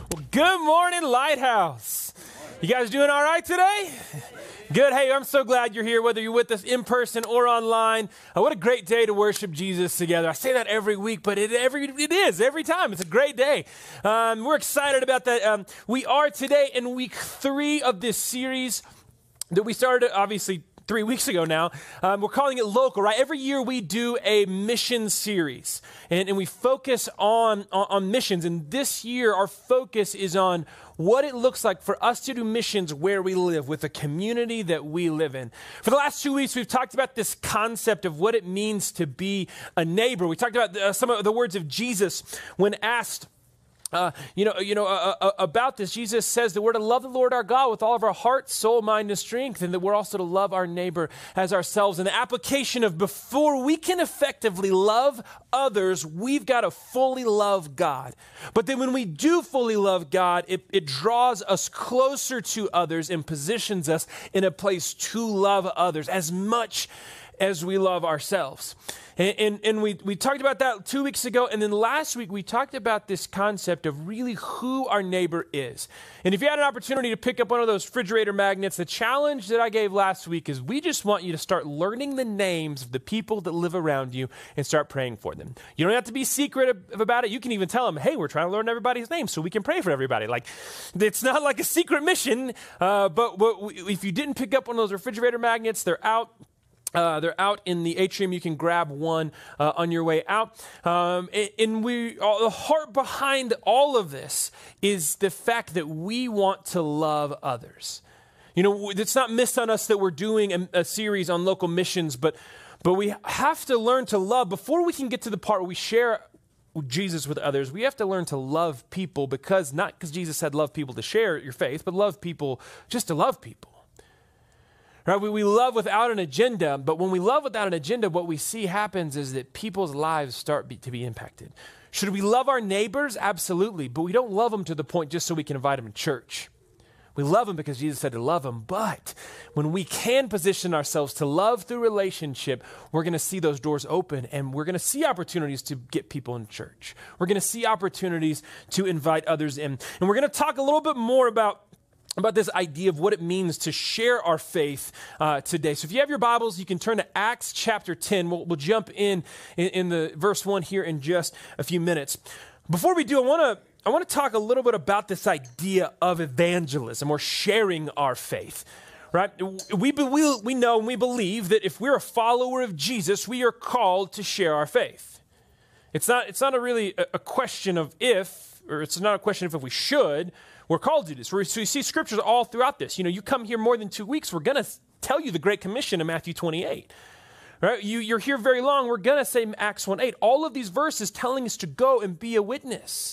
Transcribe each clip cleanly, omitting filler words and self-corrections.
Well, good morning, Lighthouse. You guys doing all right today? Good. Hey, I'm so glad you're here, whether you're with us in person or online. What a great day to worship Jesus together. I say that every week, but it is every time. It's a great day. We're excited about that. We are today in week 3 of this series that we started, obviously, 3 weeks ago now. We're calling it Local, right? Every year we do a mission series, and we focus on missions. And this year, our focus is on what it looks like for us to do missions where we live, with the community that we live in. For the last 2 weeks, we've talked about this concept of what it means to be a neighbor. We talked about some of the words of Jesus when asked about this. Jesus says that we're to love the Lord our God with all of our heart, soul, mind, and strength, and that we're also to love our neighbor as ourselves. And the application of before we can effectively love others, we've got to fully love God. But then when we do fully love God, it draws us closer to others and positions us in a place to love others as much as we love ourselves. And we talked about that 2 weeks ago, and then last week we talked about this concept of really who our neighbor is. And if you had an opportunity to pick up one of those refrigerator magnets, the challenge that I gave last week is we just want you to start learning the names of the people that live around you and start praying for them. You don't have to be secretive about it. You can even tell them, hey, we're trying to learn everybody's name so we can pray for everybody. Like, it's not like a secret mission, but if you didn't pick up one of those refrigerator magnets, they're out. They're out in the atrium. You can grab one on your way out. The heart behind all of this is the fact that we want to love others. You know, it's not missed on us that we're doing a series on local missions, but we have to learn to love. Before we can get to the part where we share Jesus with others, we have to learn to love people, not because Jesus said love people to share your faith, but love people just to love people. Right? We love without an agenda, but when we love without an agenda, what we see happens is that people's lives start to be impacted. Should we love our neighbors? Absolutely, but we don't love them to the point just so we can invite them to church. We love them because Jesus said to love them, but when we can position ourselves to love through relationship, we're going to see those doors open, and we're going to see opportunities to get people in church. We're going to see opportunities to invite others in, and we're going to talk a little bit more about this idea of what it means to share our faith today. So if you have your Bibles, you can turn to Acts chapter 10. We'll jump in the verse 1 here in just a few minutes. Before we do, I want to talk a little bit about this idea of evangelism or sharing our faith. Right? We know and we believe that if we're a follower of Jesus, we are called to share our faith. It's not really a question of if, or it's not a question of if we should. We're called to do this. So you see scriptures all throughout this. You know, you come here more than 2 weeks, we're going to tell you the Great Commission in Matthew 28. Right? You're here very long, we're going to say Acts 1:8. All of these verses telling us to go and be a witness.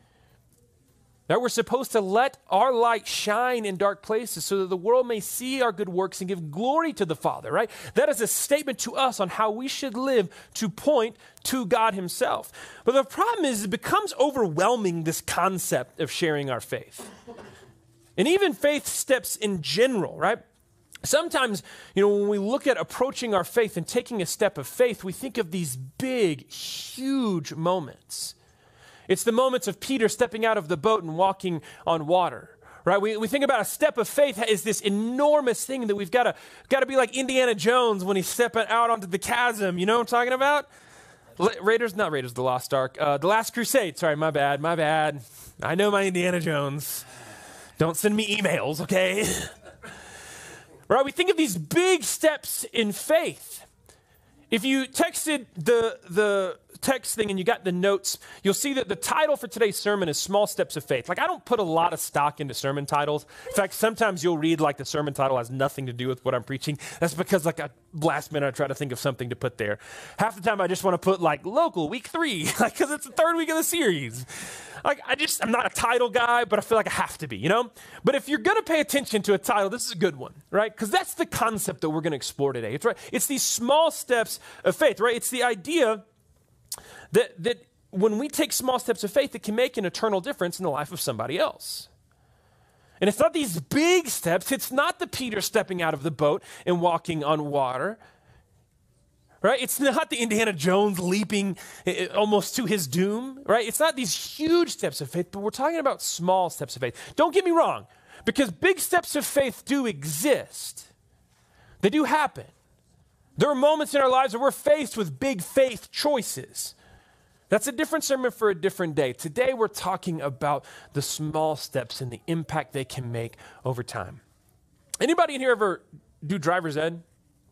That we're supposed to let our light shine in dark places so that the world may see our good works and give glory to the Father, right? That is a statement to us on how we should live to point to God himself. But the problem is it becomes overwhelming, this concept of sharing our faith. And even faith steps in general, right? Sometimes, when we look at approaching our faith and taking a step of faith, we think of these big, huge moments. It's the moments of Peter stepping out of the boat and walking on water, right? We think about a step of faith as this enormous thing that we've got to be like Indiana Jones when he's stepping out onto the chasm. You know what I'm talking about? Not Raiders of the Lost Ark. The Last Crusade. Sorry, my bad. I know my Indiana Jones. Don't send me emails, okay? Right? We think of these big steps in faith. If you texted the text thing and you got the notes, you'll see that the title for today's sermon is Small Steps of Faith. Like, I don't put a lot of stock into sermon titles. In fact, sometimes you'll read like the sermon title has nothing to do with what I'm preaching. That's because last minute I try to think of something to put there. Half the time I just want to put like Local week 3, like, because it's the 3rd week of the series. Like, I'm not a title guy, but I feel like I have to be, But if you're going to pay attention to a title, this is a good one, right? Because that's the concept that we're going to explore today. It's right. It's these small steps of faith, right? It's the idea that when we take small steps of faith, it can make an eternal difference in the life of somebody else. And it's not these big steps. It's not the Peter stepping out of the boat and walking on water. right? It's not the Indiana Jones leaping almost to his doom, right? It's not these huge steps of faith, but we're talking about small steps of faith. Don't get me wrong, because big steps of faith do exist. They do happen. There are moments in our lives where we're faced with big faith choices. That's a different sermon for a different day. Today we're talking about the small steps and the impact they can make over time. Anybody in here ever do driver's ed?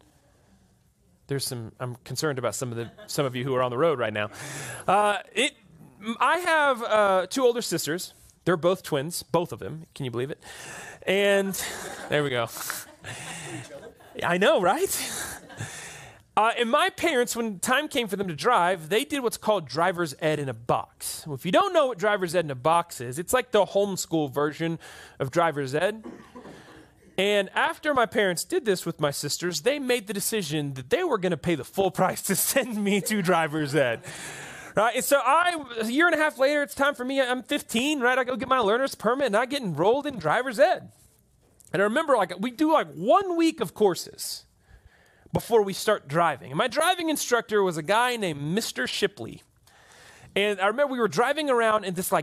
I'm concerned about some of you who are on the road right now. I have 2 older sisters. They're both twins, both of them. Can you believe it? And there we go. I know, right? And my parents, when time came for them to drive, they did what's called driver's ed in a box. Well, if you don't know what driver's ed in a box is, it's like the homeschool version of driver's ed. And after my parents did this with my sisters, they made the decision that they were going to pay the full price to send me to driver's ed. Right? And so a year and a half later, it's time for me. I'm 15, right? I go get my learner's permit and I get enrolled in driver's ed. And I remember we do 1 week of courses before we start driving. And my driving instructor was a guy named Mr. Shipley. And I remember we were driving around in this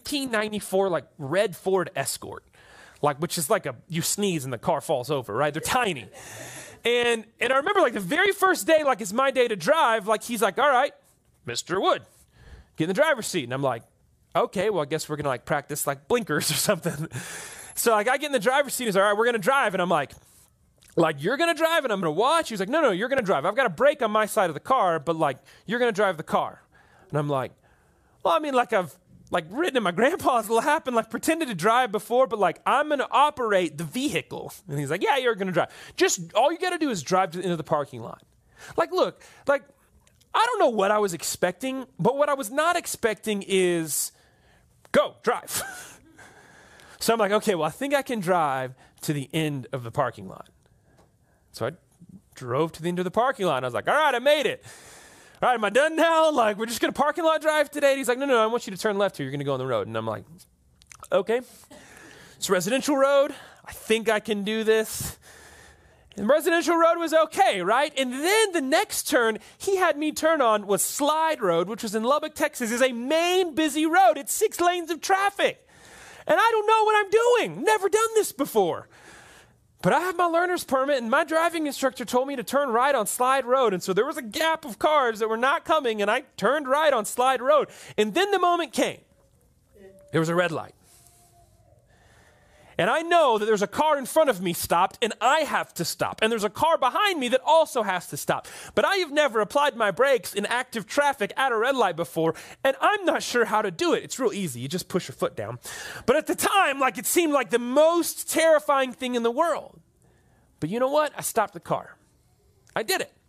1994 red Ford Escort, which is you sneeze and the car falls over, right? They're tiny. And I remember the very first day, it's my day to drive, he's like, all right, Mr. Wood, get in the driver's seat. And I'm like, okay, well, I guess we're going to practice blinkers or something. So I get in the driver's seat. He's like, all right, we're going to drive. And I'm like, you're going to drive and I'm going to watch? He's like, no, you're going to drive. I've got a brake on my side of the car, but you're going to drive the car. And I'm like, well, I mean, I've ridden in my grandpa's lap and pretended to drive before, but I'm going to operate the vehicle. And he's like, yeah, you're going to drive. Just all you got to do is drive into the parking lot. Look, I don't know what I was expecting, but what I was not expecting is go, drive. So I'm like, okay, well, I think I can drive to the end of the parking lot. So I drove to the end of the parking lot. And I was like, all right, I made it. All right, am I done now? We're just going to parking lot drive today? And he's like, no, I want you to turn left here. You're going to go on the road. And I'm like, okay. It's a residential road. I think I can do this. And residential road was okay, right? And then the next turn he had me turn on was Slide Road, which was in Lubbock, Texas. It's a main busy road. It's 6 lanes of traffic. And I don't know what I'm doing. Never done this before. But I have my learner's permit, and my driving instructor told me to turn right on Slide Road. And so there was a gap of cars that were not coming, and I turned right on Slide Road. And then the moment came. There was a red light. And I know that there's a car in front of me stopped, and I have to stop. And there's a car behind me that also has to stop. But I have never applied my brakes in active traffic at a red light before, and I'm not sure how to do it. It's real easy. You just push your foot down. But at the time, it seemed like the most terrifying thing in the world. But you know what? I stopped the car. I did it.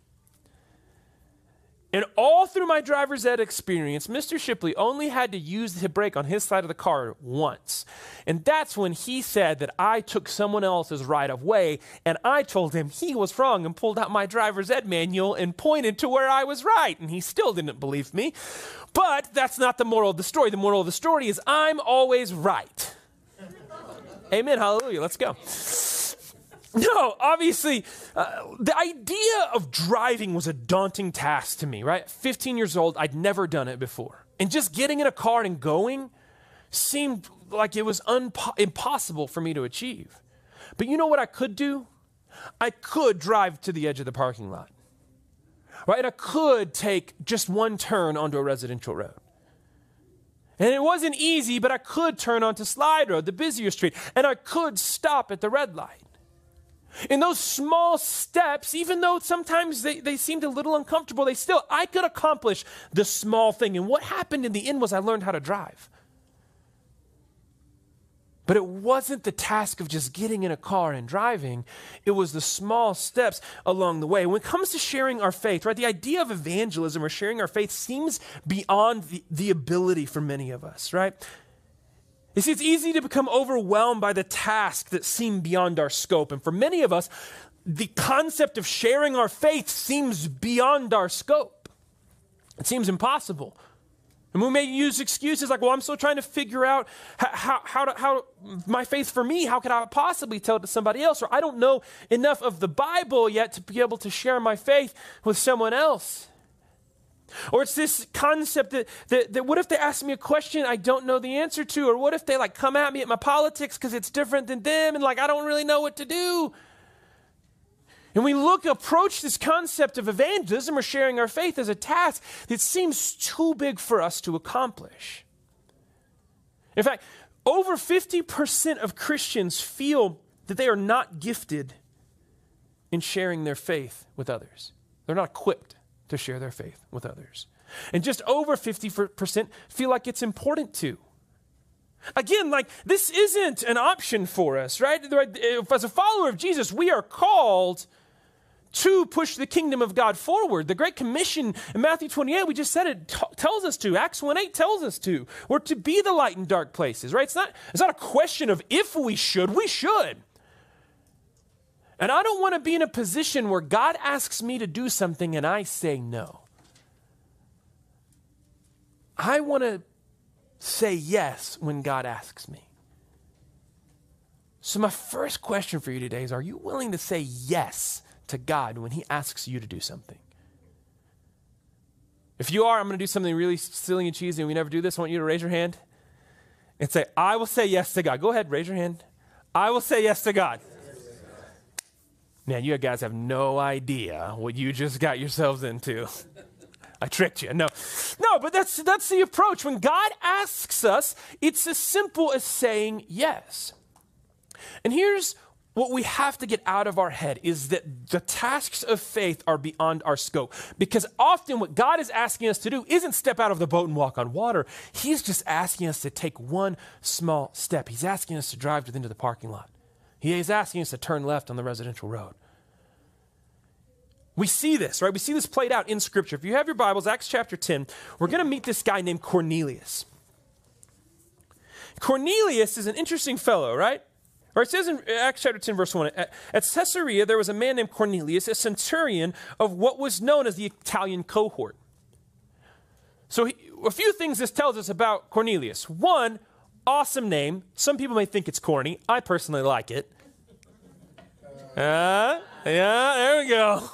And all through my driver's ed experience, Mr. Shipley only had to use the brake on his side of the car once. And that's when he said that I took someone else's right of way, and I told him he was wrong and pulled out my driver's ed manual and pointed to where I was right. And he still didn't believe me. But that's not the moral of the story. The moral of the story is I'm always right. Amen. Hallelujah. Let's go. No, obviously, the idea of driving was a daunting task to me, right? 15 years old, I'd never done it before. And just getting in a car and going seemed like it was impossible for me to achieve. But you know what I could do? I could drive to the edge of the parking lot, right? And I could take just one turn onto a residential road. And it wasn't easy, but I could turn onto Slide Road, the busier street, and I could stop at the red light. In those small steps, even though sometimes they seemed a little uncomfortable, I could accomplish the small thing. And what happened in the end was I learned how to drive. But it wasn't the task of just getting in a car and driving. It was the small steps along the way. When it comes to sharing our faith, right, the idea of evangelism or sharing our faith seems beyond the ability for many of us, right? You see, it's easy to become overwhelmed by the tasks that seem beyond our scope. And for many of us, the concept of sharing our faith seems beyond our scope. It seems impossible. And we may use excuses like, well, I'm still trying to figure out how my faith for me, how could I possibly tell it to somebody else? Or I don't know enough of the Bible yet to be able to share my faith with someone else. Or it's this concept that what if they ask me a question I don't know the answer to? Or what if they like come at me at my politics because it's different than them and like I don't really know what to do? And we approach this concept of evangelism or sharing our faith as a task that seems too big for us to accomplish. In fact, over 50% of Christians feel that they are not gifted in sharing their faith with others. They're not equipped to share their faith with others. And just over 50% feel like it's important to. Again, like this isn't an option for us, right? As a follower of Jesus, we are called to push the kingdom of God forward. The Great Commission in Matthew 28, we just said it, tells us to. Acts 1:8 tells us to. We're to be the light in dark places, right? It's not a question of if we should. We should. And I don't want to be in a position where God asks me to do something and I say no. I want to say yes when God asks me. So my first question for you today is, are you willing to say yes to God when he asks you to do something? If you are, I'm going to do something really silly and cheesy and we never do this. I want you to raise your hand and say, I will say yes to God. Go ahead, raise your hand. I will say yes to God. Man, you guys have no idea what you just got yourselves into. I tricked you. No, but that's the approach. When God asks us, it's as simple as saying yes. And here's what we have to get out of our head is that the tasks of faith are beyond our scope. Because often what God is asking us to do isn't step out of the boat and walk on water. He's just asking us to take one small step. He's asking us to drive into the parking lot. He is asking us to turn left on the residential road. We see this, right? We see this played out in Scripture. If you have your Bibles, Acts chapter 10, we're going to meet this guy named Cornelius. Cornelius is an interesting fellow, right? Or it says in Acts chapter 10, verse 1, at Caesarea, there was a man named Cornelius, a centurion of what was known as the Italian cohort. So a few things this tells us about Cornelius. One, awesome name. Some people may think it's corny. I personally like it. Yeah, there we go.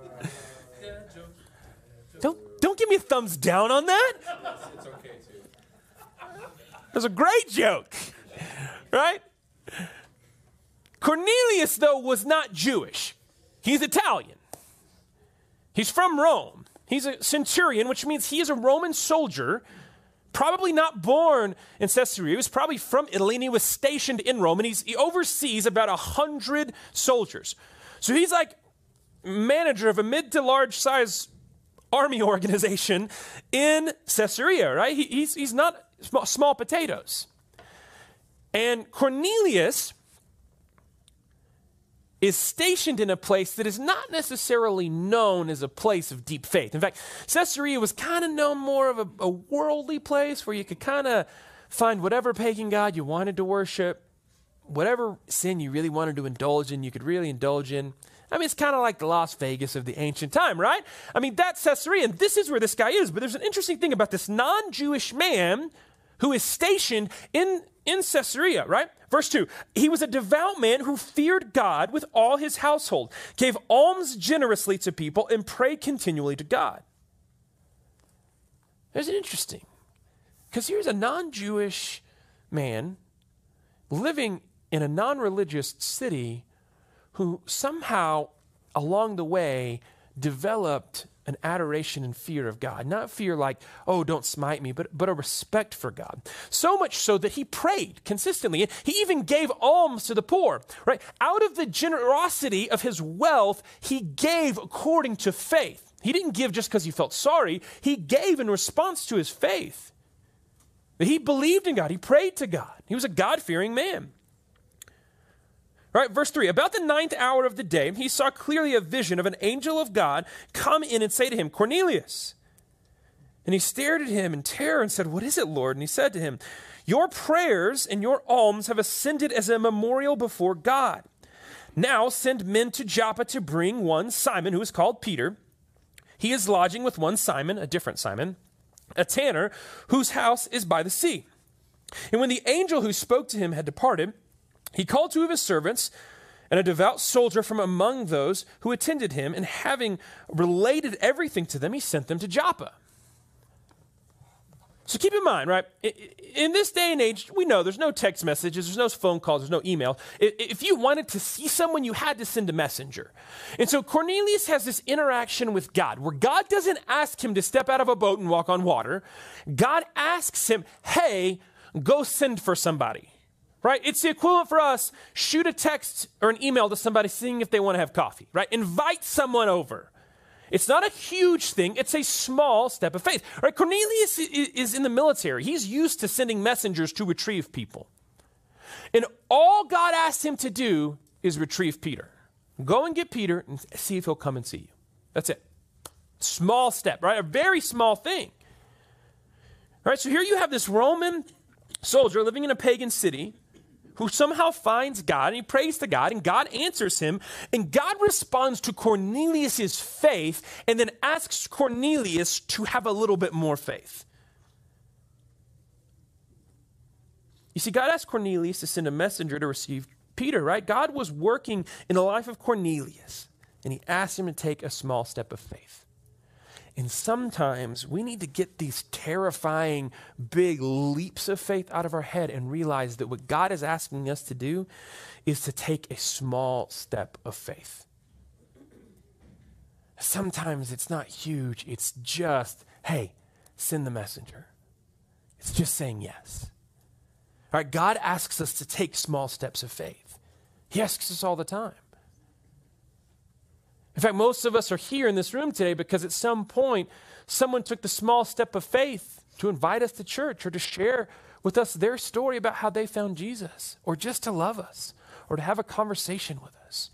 Don't give me a thumbs down on that. It's okay too. That's a great joke, right? Cornelius, though, was not Jewish. He's Italian. He's from Rome. He's a centurion, which means he is a Roman soldier, probably not born in Caesarea. He was probably from Italy, and he was stationed in Rome, and he oversees about 100 soldiers. So he's like manager of a mid to large size army organization in Caesarea, right? He's not small potatoes. And Cornelius is stationed in a place that is not necessarily known as a place of deep faith. In fact, Caesarea was kind of known more of a worldly place where you could kind of find whatever pagan god you wanted to worship, whatever sin you really wanted to indulge in, you could really indulge in. I mean, it's kind of like the Las Vegas of the ancient time, right? I mean, that's Caesarea, and this is where this guy is. But there's an interesting thing about this non-Jewish man who is stationed in Caesarea, right? Verse 2, he was a devout man who feared God with all his household, gave alms generously to people, and prayed continually to God. There's an interesting, because here's a non-Jewish man living in a non-religious city who somehow along the way developed an adoration and fear of God. Not fear like, oh, don't smite me, but a respect for God. So much so that he prayed consistently. He even gave alms to the poor, right? Out of the generosity of his wealth, he gave according to faith. He didn't give just because he felt sorry. He gave in response to his faith. He believed in God. He prayed to God. He was a God-fearing man. All right, verse 3, about the 9th hour of the day, he saw clearly a vision of an angel of God come in and say to him, Cornelius. And he stared at him in terror and said, what is it, Lord? And he said to him, your prayers and your alms have ascended as a memorial before God. Now send men to Joppa to bring one, Simon, who is called Peter. He is lodging with one Simon, a different Simon, a tanner whose house is by the sea. And when the angel who spoke to him had departed, he called two of his servants and a devout soldier from among those who attended him, and having related everything to them, he sent them to Joppa. So keep in mind, right, in this day and age, we know there's no text messages, there's no phone calls, there's no email. If you wanted to see someone, you had to send a messenger. And so Cornelius has this interaction with God, where God doesn't ask him to step out of a boat and walk on water. God asks him, hey, go send for somebody, right? It's the equivalent for us, shoot a text or an email to somebody seeing if they want to have coffee, right? Invite someone over. It's not a huge thing. It's a small step of faith. Right? Cornelius is in the military. He's used to sending messengers to retrieve people. And all God asked him to do is retrieve Peter. Go and get Peter and see if he'll come and see you. That's it. Small step, right? A very small thing. All right, so here you have this Roman soldier living in a pagan city who somehow finds God, and he prays to God, and God answers him, and God responds to Cornelius' faith, and then asks Cornelius to have a little bit more faith. You see, God asked Cornelius to send a messenger to receive Peter, right? God was working in the life of Cornelius, and he asked him to take a small step of faith. And sometimes we need to get these terrifying, big leaps of faith out of our head and realize that what God is asking us to do is to take a small step of faith. Sometimes it's not huge. It's just, hey, send the messenger. It's just saying yes. All right, God asks us to take small steps of faith. He asks us all the time. In fact, most of us are here in this room today because at some point, someone took the small step of faith to invite us to church or to share with us their story about how they found Jesus, or just to love us, or to have a conversation with us.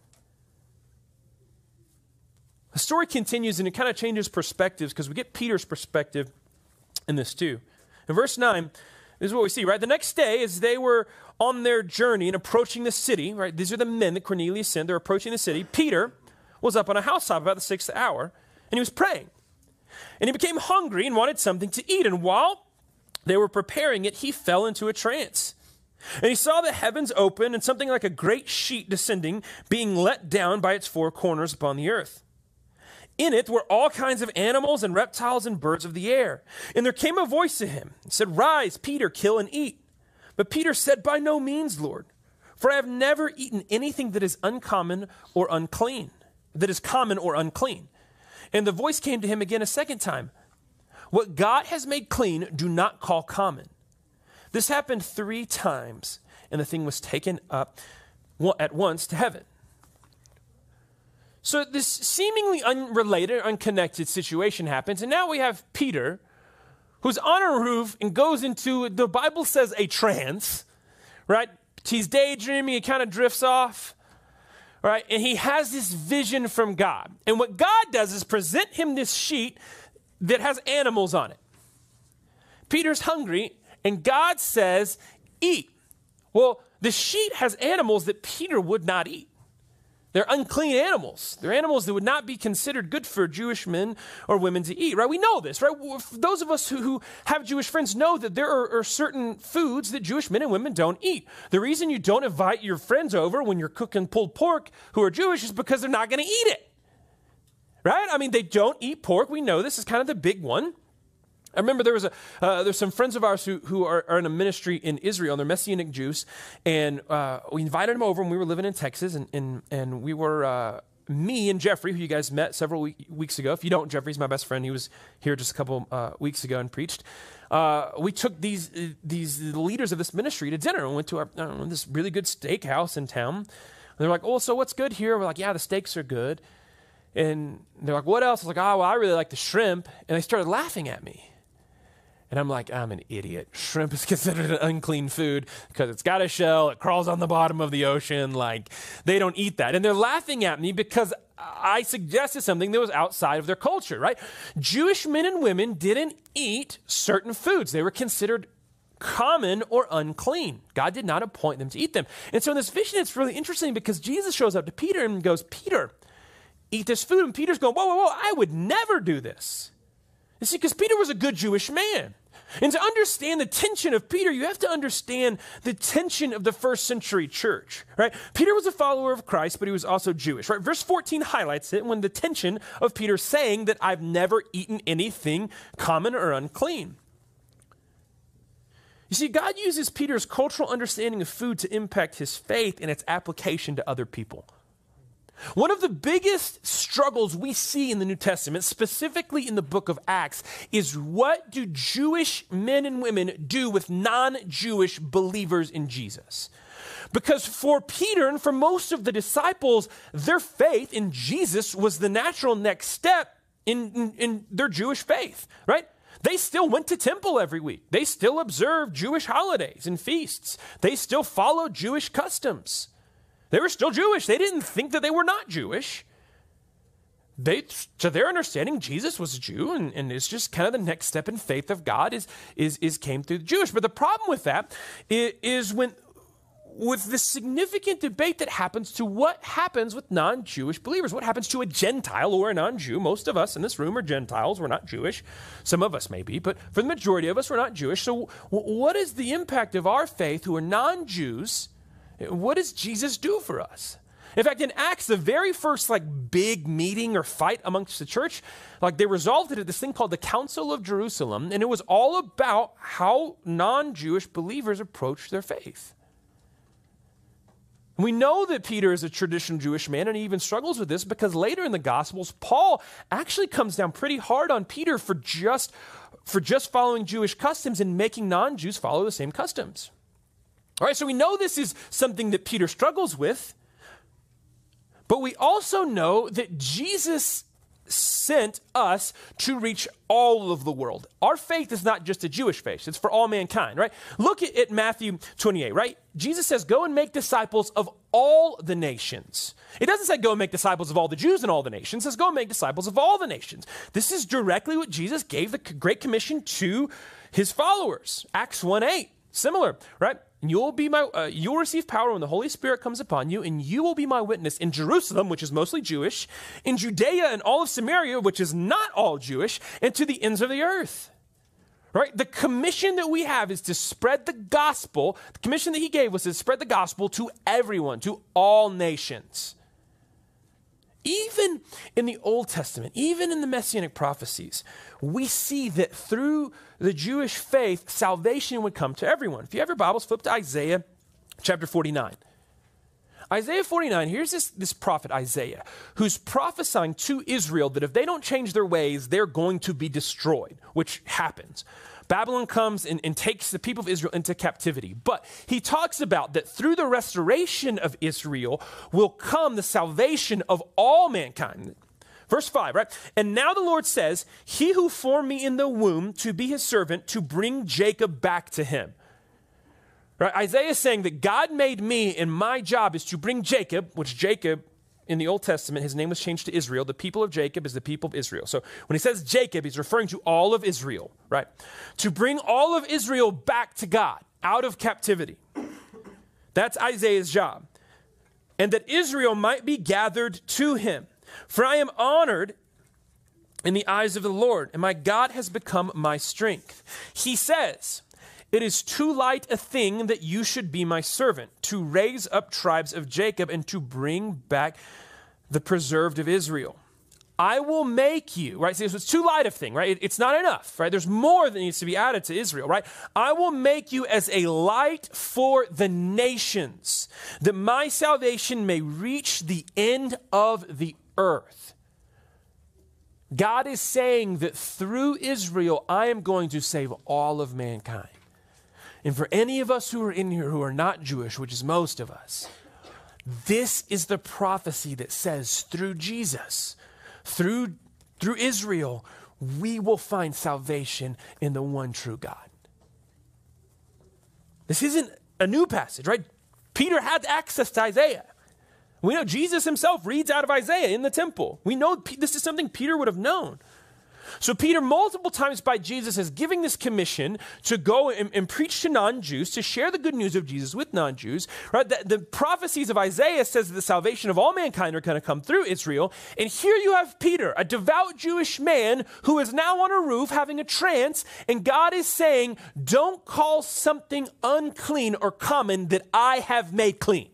The story continues, and it kind of changes perspectives because we get Peter's perspective in this too. In verse 9, this is what we see, right? The next day, as they were on their journey and approaching the city, right? These are the men that Cornelius sent. They're approaching the city. Peter was up on a housetop about the 6th hour, and he was praying. And he became hungry and wanted something to eat. And while they were preparing it, he fell into a trance. And he saw the heavens open and something like a great sheet descending, being let down by its four corners upon the earth. In it were all kinds of animals and reptiles and birds of the air. And there came a voice to him and said, "Rise, Peter, kill and eat." But Peter said, "By no means, Lord, for I have never eaten anything that is uncommon or unclean. That is common or unclean." And the voice came to him again a second time. "What God has made clean, do not call common." This happened 3 times, and the thing was taken up at once to heaven. So this seemingly unrelated, unconnected situation happens, and now we have Peter, who's on a roof and goes into, the Bible says, a trance, right? He's daydreaming, he kind of drifts off. Right? And he has this vision from God. And what God does is present him this sheet that has animals on it. Peter's hungry, and God says, eat. Well, the sheet has animals that Peter would not eat. They're unclean animals. They're animals that would not be considered good for Jewish men or women to eat, right? We know this, right? Those of us who have Jewish friends know that there are certain foods that Jewish men and women don't eat. The reason you don't invite your friends over when you're cooking pulled pork who are Jewish is because they're not going to eat it, right? I mean, they don't eat pork. We know this is kind of the big one. I remember there's some friends of ours who are in a ministry in Israel, and they're Messianic Jews, and we invited them over when we were living in Texas, and we were, me and Jeffrey, who you guys met several weeks ago. If you don't, Jeffrey's my best friend. He was here just a couple weeks ago and preached. We took these leaders of this ministry to dinner and went to this really good steakhouse in town. And they're like, "Oh, so what's good here?" We're like, "Yeah, the steaks are good." And they're like, "What else?" I was like, "Oh, well, I really like the shrimp." And they started laughing at me. And I'm like, I'm an idiot. Shrimp is considered an unclean food because it's got a shell. It crawls on the bottom of the ocean. Like, they don't eat that. And they're laughing at me because I suggested something that was outside of their culture, right? Jewish men and women didn't eat certain foods. They were considered common or unclean. God did not appoint them to eat them. And so in this vision, it's really interesting because Jesus shows up to Peter and goes, "Peter, eat this food." And Peter's going, whoa, I would never do this. You see, because Peter was a good Jewish man. And to understand the tension of Peter, you have to understand the tension of the first century church, right? Peter was a follower of Christ, but he was also Jewish, right? Verse 14 highlights it when the tension of Peter saying that I've never eaten anything common or unclean. You see, God uses Peter's cultural understanding of food to impact his faith and its application to other people. One of the biggest struggles we see in the New Testament, specifically in the book of Acts, is what do Jewish men and women do with non-Jewish believers in Jesus? Because for Peter and for most of the disciples, their faith in Jesus was the natural next step in their Jewish faith, right? They still went to temple every week. They still observed Jewish holidays and feasts. They still followed Jewish customs. They were still Jewish. They didn't think that they were not Jewish. To their understanding, Jesus was a Jew, and it's just kind of the next step in faith of God is came through the Jewish. But the problem with that is with the significant debate that happens to what happens with non-Jewish believers. What happens to a Gentile or a non-Jew? Most of us in this room are Gentiles. We're not Jewish. Some of us may be, but for the majority of us, we're not Jewish. So what is the impact of our faith who are non-Jews? What does Jesus do for us? In fact, in Acts, the very first big meeting or fight amongst the church, they resolved it at this thing called the Council of Jerusalem, and it was all about how non-Jewish believers approach their faith. We know that Peter is a traditional Jewish man, and he even struggles with this because later in the Gospels, Paul actually comes down pretty hard on Peter for just following Jewish customs and making non-Jews follow the same customs. All right, so we know this is something that Peter struggles with, but we also know that Jesus sent us to reach all of the world. Our faith is not just a Jewish faith. It's for all mankind, right? Look at Matthew 28, right? Jesus says, go and make disciples of all the nations. It doesn't say go and make disciples of all the Jews and all the nations. It says go and make disciples of all the nations. This is directly what Jesus gave the Great Commission to his followers. Acts 1:8, similar, right? You'll receive power when the Holy Spirit comes upon you, and you will be my witness in Jerusalem, which is mostly Jewish, in Judea and all of Samaria, which is not all Jewish, and to the ends of the earth. Right? The commission that we have is to spread the gospel. The commission that he gave was to spread the gospel to everyone, to all nations. Even in the Old Testament, even in the Messianic prophecies, we see that through the Jewish faith, salvation would come to everyone. If you have your Bibles, flip to Isaiah chapter 49. Isaiah 49, here's this prophet Isaiah, who's prophesying to Israel that if they don't change their ways, they're going to be destroyed, which happens. Babylon comes and takes the people of Israel into captivity. But he talks about that through the restoration of Israel will come the salvation of all mankind. Verse 5, right? And now the Lord says, he who formed me in the womb to be his servant, to bring Jacob back to him. Right? Isaiah is saying that God made me, and my job is to bring Jacob, which Jacob in the Old Testament, his name was changed to Israel. The people of Jacob is the people of Israel. So when he says Jacob, he's referring to all of Israel, right? To bring all of Israel back to God, out of captivity. That's Isaiah's job. And that Israel might be gathered to him. For I am honored in the eyes of the Lord, and my God has become my strength. He says, it is too light a thing that you should be my servant, to raise up tribes of Jacob and to bring back the preserved of Israel. I will make you, right? See, it's too light a thing, right? It's not enough, right? There's more that needs to be added to Israel, right? I will make you as a light for the nations, that my salvation may reach the end of the earth. God is saying that through Israel, I am going to save all of mankind. And for any of us who are in here who are not Jewish, which is most of us, this is the prophecy that says through Jesus, through Israel, we will find salvation in the one true God. This isn't a new passage, right? Peter had access to Isaiah. We know Jesus himself reads out of Isaiah in the temple. We know this is something Peter would have known. So Peter, multiple times by Jesus, is giving this commission to go and preach to non-Jews, to share the good news of Jesus with non-Jews. Right? The prophecies of Isaiah says that the salvation of all mankind are going to come through Israel. And here you have Peter, a devout Jewish man who is now on a roof having a trance, and God is saying, don't call something unclean or common that I have made clean.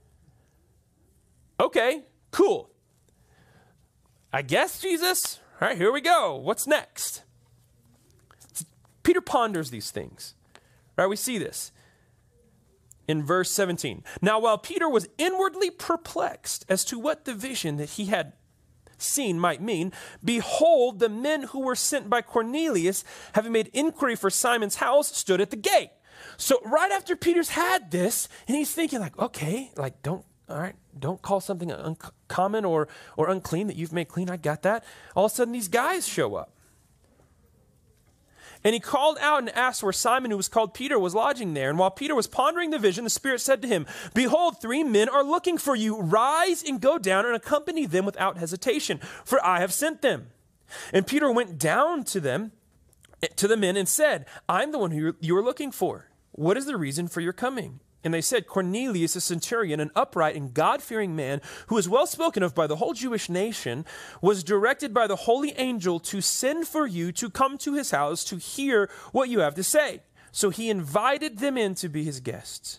Okay, cool. I guess, Jesus. All right, here we go. What's next? Peter ponders these things. Right, we see this in verse 17. Now, while Peter was inwardly perplexed as to what the vision that he had seen might mean, behold, the men who were sent by Cornelius, having made inquiry for Simon's house, stood at the gate. So right after Peter's had this, and he's thinking like, okay, like don't call something uncommon or unclean that you've made clean. I got that. All of a sudden, these guys show up. And he called out and asked where Simon, who was called Peter, was lodging there. And while Peter was pondering the vision, the Spirit said to him, behold, 3 men are looking for you. Rise and go down and accompany them without hesitation, for I have sent them. And Peter went down to the men and said, I'm the one who you are looking for. What is the reason for your coming? And they said, Cornelius, a centurion, an upright and God-fearing man, who is well spoken of by the whole Jewish nation, was directed by the holy angel to send for you to come to his house to hear what you have to say. So he invited them in to be his guests.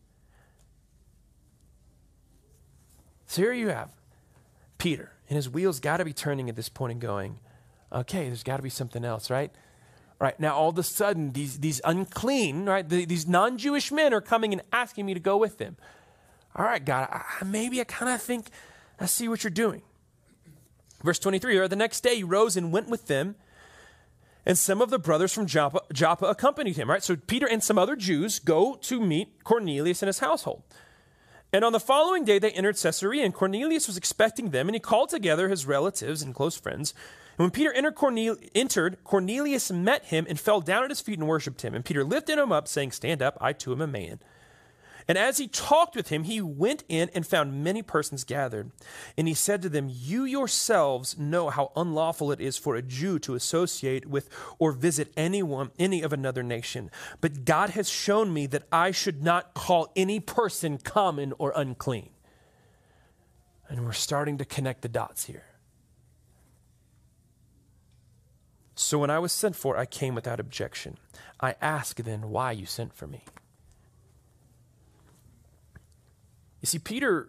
So here you have Peter, and his wheels got to be turning at this point and going, okay, there's got to be something else, right? Right, now all of a sudden, these unclean, right, these non-Jewish men are coming and asking me to go with them. All right, God, maybe I kind of think I see what you're doing. Verse 23, the next day he rose and went with them, and some of the brothers from Joppa accompanied him. Right, so Peter and some other Jews go to meet Cornelius and his household. And on the following day they entered Caesarea, and Cornelius was expecting them, and he called together his relatives and close friends. And when Peter entered, Cornelius met him and fell down at his feet and worshipped him. And Peter lifted him up, saying, stand up, I too am a man. And as he talked with him, he went in and found many persons gathered. And he said to them, you yourselves know how unlawful it is for a Jew to associate with or visit any of another nation. But God has shown me that I should not call any person common or unclean. And we're starting to connect the dots here. So when I was sent for, I came without objection. I ask then why you sent for me. You see,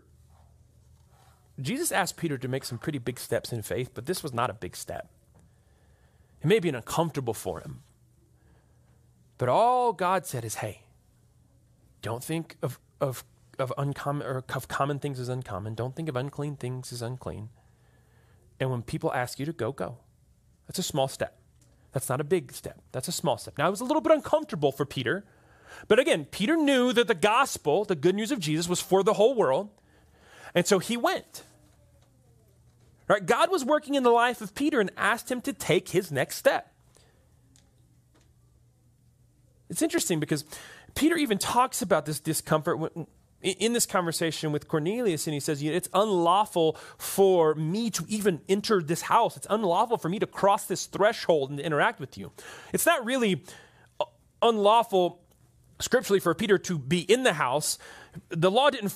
Jesus asked Peter to make some pretty big steps in faith, but this was not a big step. It may be uncomfortable for him. But all God said is, hey, don't think of uncommon or of common things as uncommon. Don't think of unclean things as unclean. And when people ask you to go, go. That's a small step. That's not a big step. That's a small step. Now, it was a little bit uncomfortable for Peter. But again, Peter knew that the gospel, the good news of Jesus, was for the whole world. And so he went. Right? God was working in the life of Peter and asked him to take his next step. It's interesting because Peter even talks about this discomfort in this conversation with Cornelius, and he says, it's unlawful for me to even enter this house. It's unlawful for me to cross this threshold and to interact with you. It's not really unlawful scripturally for Peter to be in the house. The law didn't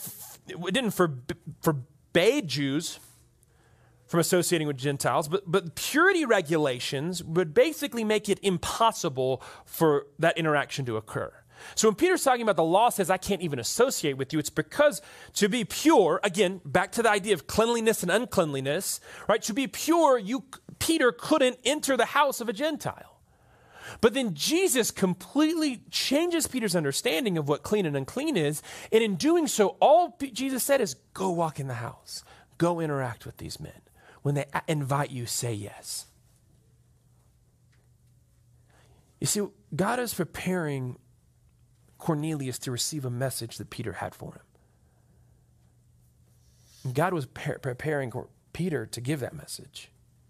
forbade Jews from associating with Gentiles, but purity regulations would basically make it impossible for that interaction to occur. So when Peter's talking about the law says I can't even associate with you, it's because to be pure, again, back to the idea of cleanliness and uncleanliness, right? To be pure, Peter couldn't enter the house of a Gentile. But then Jesus completely changes Peter's understanding of what clean and unclean is. And in doing so, all Jesus said is go walk in the house. Go interact with these men. When they invite you, say yes. You see, God is preparing Cornelius to receive a message that Peter had for him. And God was preparing Peter to give that message.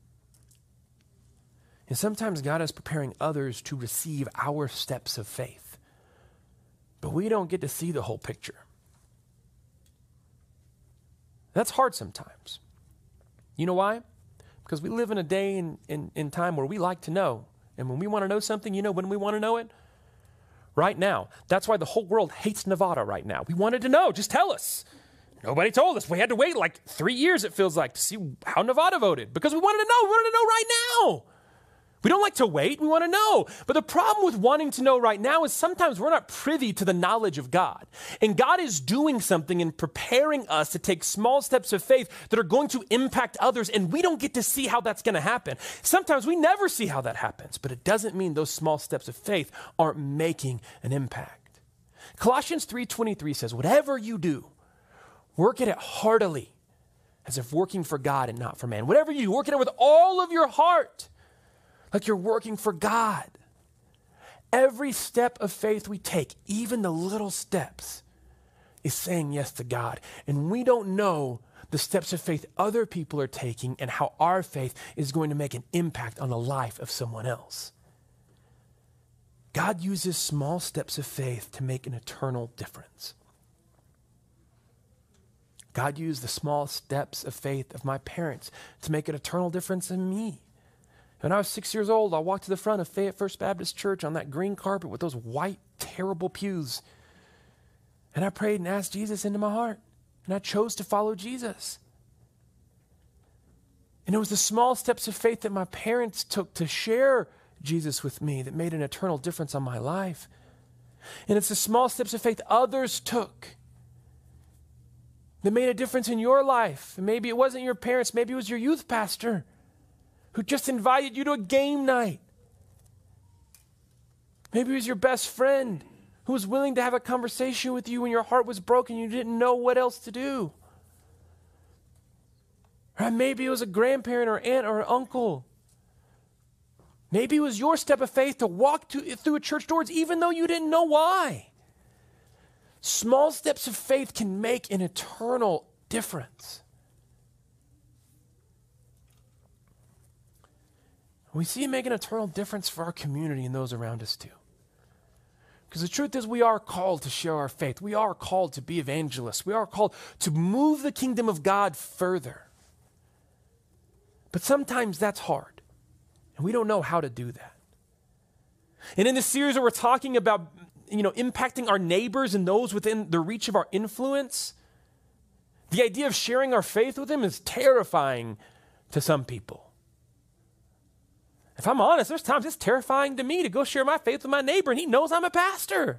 And sometimes God is preparing others to receive our steps of faith. But we don't get to see the whole picture. That's hard sometimes. You know why? Because we live in a day in time where we like to know. And when we want to know something, you know when we want to know it? Right now. That's why the whole world hates Nevada right now. We wanted to know. Just tell us. Nobody told us. We had to wait like 3 years, it feels like, to see how Nevada voted. Because we wanted to know. We wanted to know right now. We don't like to wait. We want to know. But the problem with wanting to know right now is sometimes we're not privy to the knowledge of God. And God is doing something and preparing us to take small steps of faith that are going to impact others. And we don't get to see how that's going to happen. Sometimes we never see how that happens. But it doesn't mean those small steps of faith aren't making an impact. Colossians 3:23 says, whatever you do, work at it heartily, as if working for God and not for man. Whatever you do, work at it with all of your heart, like you're working for God. Every step of faith we take, even the little steps, is saying yes to God. And we don't know the steps of faith other people are taking and how our faith is going to make an impact on the life of someone else. God uses small steps of faith to make an eternal difference. God used the small steps of faith of my parents to make an eternal difference in me. When I was 6 years old, I walked to the front of Fayette First Baptist Church on that green carpet with those white, terrible pews. And I prayed and asked Jesus into my heart. And I chose to follow Jesus. And it was the small steps of faith that my parents took to share Jesus with me that made an eternal difference on my life. And it's the small steps of faith others took that made a difference in your life. And maybe it wasn't your parents, maybe it was your youth pastor who just invited you to a game night. Maybe it was your best friend who was willing to have a conversation with you when your heart was broken and you didn't know what else to do. Or maybe it was a grandparent or aunt or uncle. Maybe it was your step of faith to walk through a church doors even though you didn't know why. Small steps of faith can make an eternal difference. We see it make an eternal difference for our community and those around us too. Because the truth is we are called to share our faith. We are called to be evangelists. We are called to move the kingdom of God further. But sometimes that's hard. And we don't know how to do that. And in this series where we're talking about, impacting our neighbors and those within the reach of our influence, the idea of sharing our faith with them is terrifying to some people. If I'm honest, there's times it's terrifying to me to go share my faith with my neighbor and he knows I'm a pastor.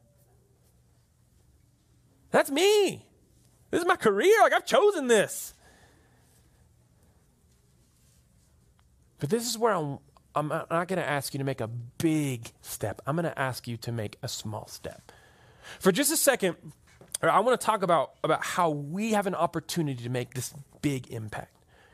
That's me. This is my career. I've chosen this. But this is where I'm not going to ask you to make a big step. I'm going to ask you to make a small step. For just a second, I want to talk about how we have an opportunity to make this big impact.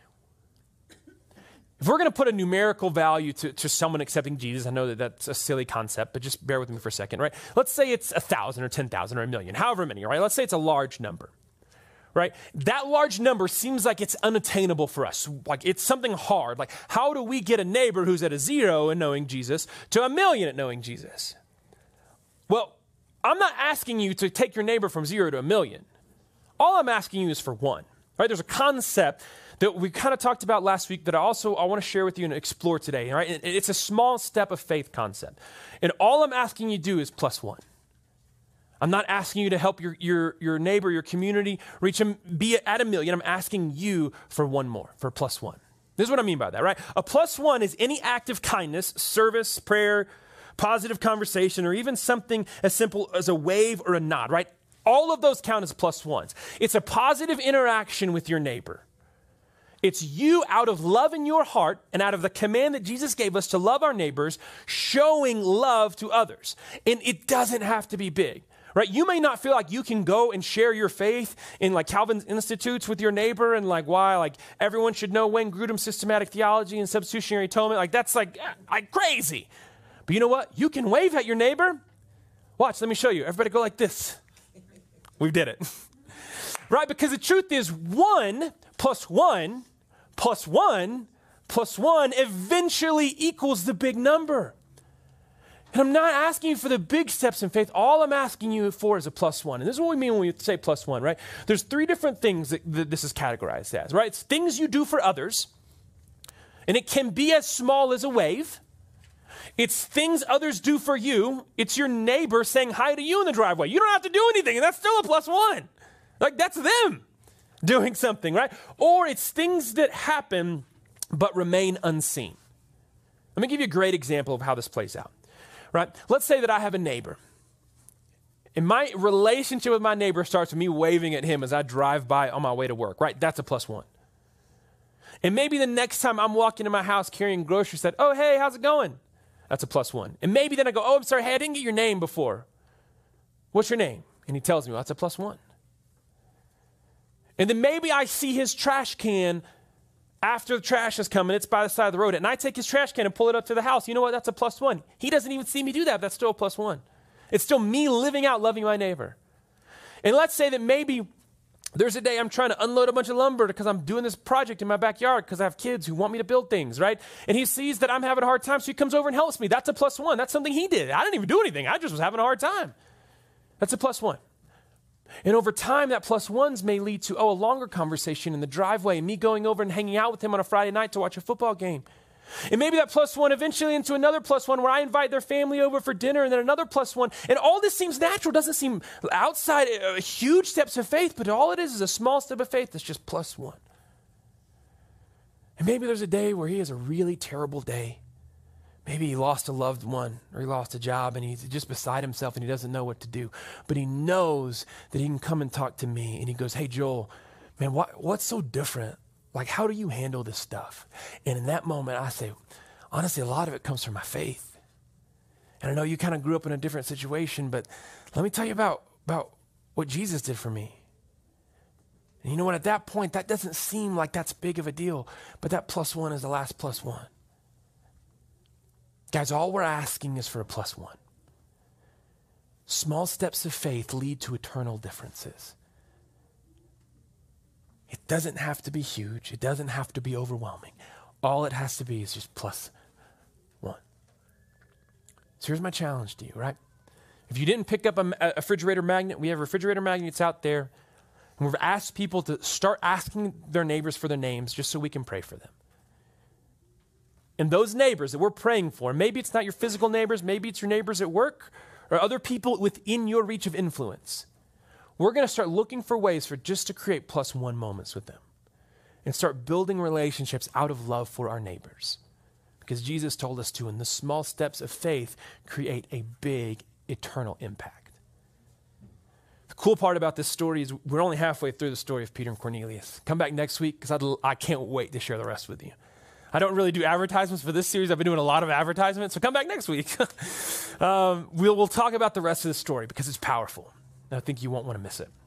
If we're going to put a numerical value to someone accepting Jesus, I know that that's a silly concept, but just bear with me for a second, right? Let's say it's 1,000 or 10,000 or 1 million, however many, right? Let's say it's a large number, right? That large number seems like it's unattainable for us. Like it's something hard. Like how do we get a neighbor who's at a 0 in knowing Jesus to 1 million at knowing Jesus? Well, I'm not asking you to take your neighbor from 0 to 1 million. All I'm asking you is for 1, right? There's a concept that we kind of talked about last week that I want to share with you and explore today, right? It's a small step of faith concept. And all I'm asking you to do is +1. I'm not asking you to help your neighbor, your community, reach them, be at 1 million. I'm asking you for 1 more, for +1. This is what I mean by that, right? A +1 is any act of kindness, service, prayer, positive conversation, or even something as simple as a wave or a nod, right? All of those count as +1s. It's a positive interaction with your neighbor. It's you out of love in your heart and out of the command that Jesus gave us to love our neighbors, showing love to others. And it doesn't have to be big, right? You may not feel like you can go and share your faith in like Calvin's Institutes with your neighbor and why everyone should know Wayne Grudem's systematic theology and substitutionary atonement. That's like crazy. But you know what? You can wave at your neighbor. Watch, let me show you. Everybody go like this. We did it. Right? Because the truth is 1 + 1 + 1 + 1 eventually equals the big number. And I'm not asking you for the big steps in faith. All I'm asking you for is a +1. And this is what we mean when we say +1, right? There's 3 different things that this is categorized as, right? It's things you do for others, And it can be as small as a wave. It's things others do for you. It's your neighbor saying hi to you in the driveway. You don't have to do anything, and that's still a +1. Like, that's them doing something, right? Or it's things that happen but remain unseen. Let me give you a great example of how this plays out, right? Let's say that I have a neighbor. And my relationship with my neighbor starts with me waving at him as I drive by on my way to work, right? That's a +1. And maybe the next time I'm walking to my house carrying groceries, said, oh, hey, how's it going? That's a +1. And maybe then I go, oh, I'm sorry, hey, I didn't get your name before. What's your name? And he tells me, well, that's a +1. And then maybe I see his trash can after the trash has come and it's by the side of the road. And I take his trash can and pull it up to the house. You know what? That's a +1. He doesn't even see me do that. But that's still a +1. It's still me living out loving my neighbor. And let's say that maybe there's a day I'm trying to unload a bunch of lumber because I'm doing this project in my backyard because I have kids who want me to build things, right? And he sees that I'm having a hard time, so he comes over and helps me. That's a +1. That's something he did. I didn't even do anything. I just was having a hard time. That's a +1. And over time, that +1s may lead to, a longer conversation in the driveway and me going over and hanging out with him on a Friday night to watch a football game. And maybe that +1 eventually into another +1 where I invite their family over for dinner and then another +1. And all this seems natural, doesn't seem outside huge steps of faith, but all it is a small step of faith that's just +1. And maybe there's a day where he has a really terrible day. Maybe he lost a loved one or he lost a job and he's just beside himself and he doesn't know what to do. But he knows that he can come and talk to me. And he goes, hey, Joel, man, what's so different? Like, how do you handle this stuff? And in that moment, I say, honestly, a lot of it comes from my faith. And I know you kind of grew up in a different situation, but let me tell you about what Jesus did for me. And you know what? At that point, that doesn't seem like that's big of a deal, but that +1 is the last +1. Guys, all we're asking is for a +1. Small steps of faith lead to eternal differences. It doesn't have to be huge. It doesn't have to be overwhelming. All it has to be is just +1. So here's my challenge to you, right? If you didn't pick up a refrigerator magnet, we have refrigerator magnets out there. And we've asked people to start asking their neighbors for their names just so we can pray for them. And those neighbors that we're praying for, maybe it's not your physical neighbors, maybe it's your neighbors at work or other people within your reach of influence. We're going to start looking for ways for just to create +1 moments with them and start building relationships out of love for our neighbors. Because Jesus told us to, in the small steps of faith, create a big eternal impact. The cool part about this story is we're only halfway through the story of Peter and Cornelius. Come back next week because I can't wait to share the rest with you. I don't really do advertisements for this series. I've been doing a lot of advertisements, so come back next week. We'll talk about the rest of the story because it's powerful. I think you won't want to miss it.